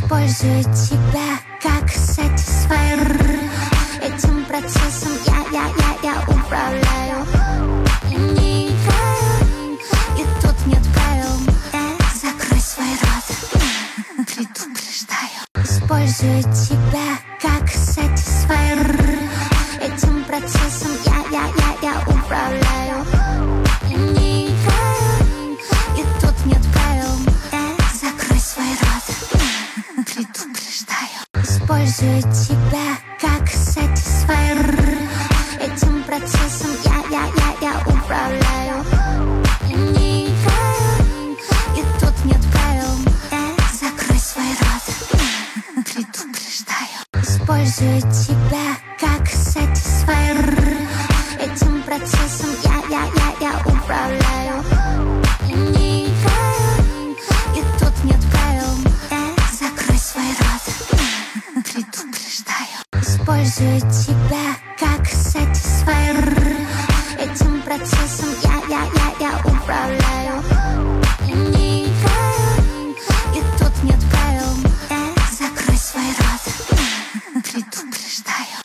Использую тебя как сатисфайер. Этим процессом я управляю. И не играю, и тут нет правил. Закрой свой рот, предупреждаю. Использую тебя как сатисфайер. Этим процессом я управляю. И не играю, и тут нет правил. Закрой свой рот, предупреждаю. Использую тебя как сатисфайер. Этим процессом я управляю. И не играю, и тут нет правил. Закрой свой рот, предупреждаю. Использую тебя как сатисфайер. Этим процессом я управляю. И не играю, и тут нет правил. Закрой свой рот, предупреждаю. Использую тебя как сатисфайер. Этим процессом